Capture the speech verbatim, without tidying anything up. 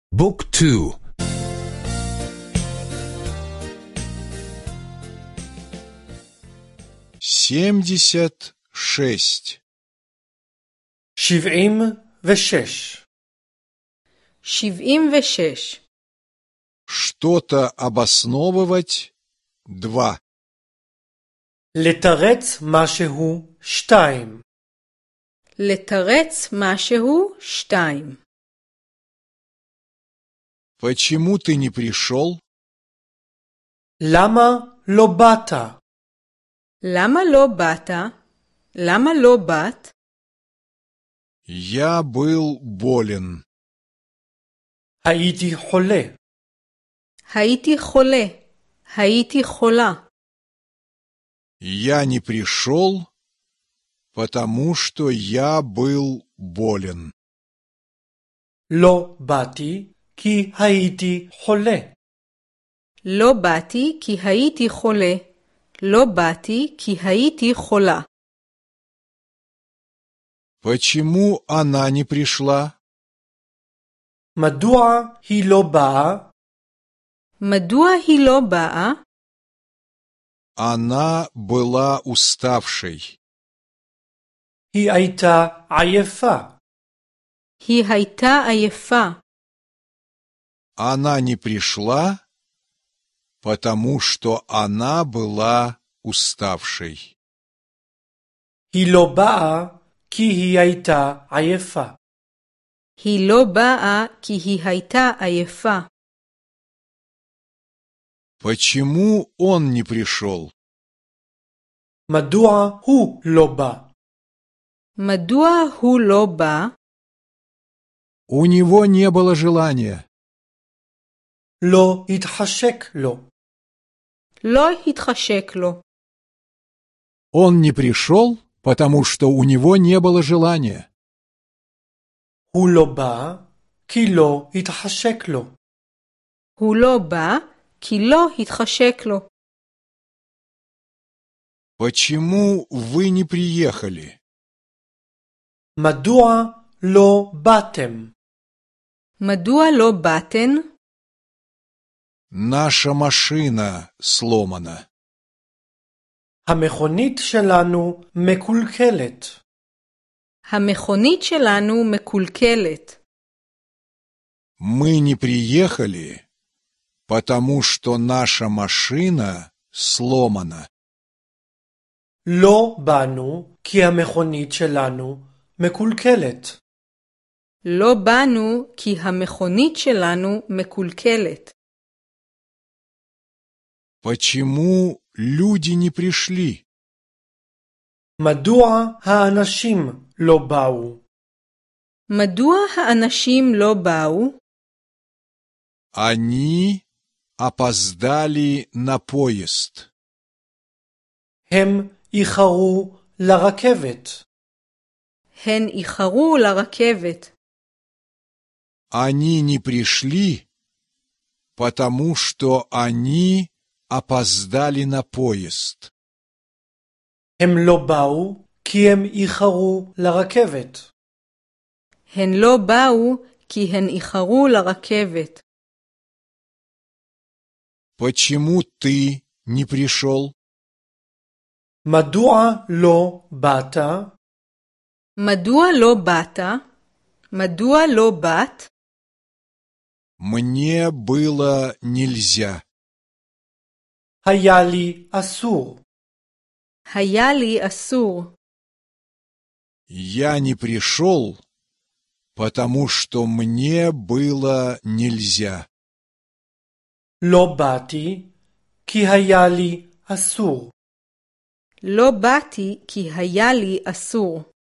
بوك تو семьдесят шесть. שבעים ושש. שבעים ושש. Что-то обосновывать. Два. לתרץ משהו. שתיים. לתרץ משהו. שתיים. Почему ты не пришел? למה לא באת? למה לא באת? למה לא באת? Я был болен. הייתי חולה. הייתי חולה. הייתי חולה. Я не пришел, потому что я был болен. לא באתי כי הייתי חולה. לא באתי כי הייתי חולה. לא באתי כי הייתי חולה. Почему она не пришла? מדוע היא לא באה? מדוע היא לא באה? Она была уставшей. היא הייתה עייפה. היא הייתה עייפה. Она не пришла, потому что она была уставшей. היא לא באה כי היא הייתה עייפה. היא לא באה כי היא הייתה עייפה. Почему он не пришел? מדוע הוא לא בא? מדוע הוא לא בא? У него не было желания. לא התחשק לו. לא התחשק לו. Он не пришел, потому что у него не было желания. הוא לא בא כי לא התחשק לו. הוא לא בא כי לא התחשק לו. Почему вы не приехали? מדוע לא באתם? מדוע לא באתן? Наша машина сломана. המכונית שלנו מקולקלת. המכונית שלנו מקולקלת. Мы не приехали, потому что наша машина сломана. לא באנו כי המכונית שלנו מקולקלת. לא באנו כי המכונית שלנו מקולקלת. Почему люди не пришли? מדוע האנשים לא באו? מדוע האנשים לא באו? Они опоздали на поезд. הם איחרו לרכבת. הן איחרו לרכבת. Они не пришли, потому что они опоздали на поезд. הם לא באו כי הם איחרו לרכבת. הן לא באו כי הן איחרו לרכבת. Почему ты не пришел? מדוע לא באת? מדוע לא באת? מדוע לא באת? Мне было нельзя. היה לי אסור. היה לי אסור. Я не пришел, потому что мне было нельзя. לא באתי כי היה לי אסור. לא באתי כי היה לי אסור.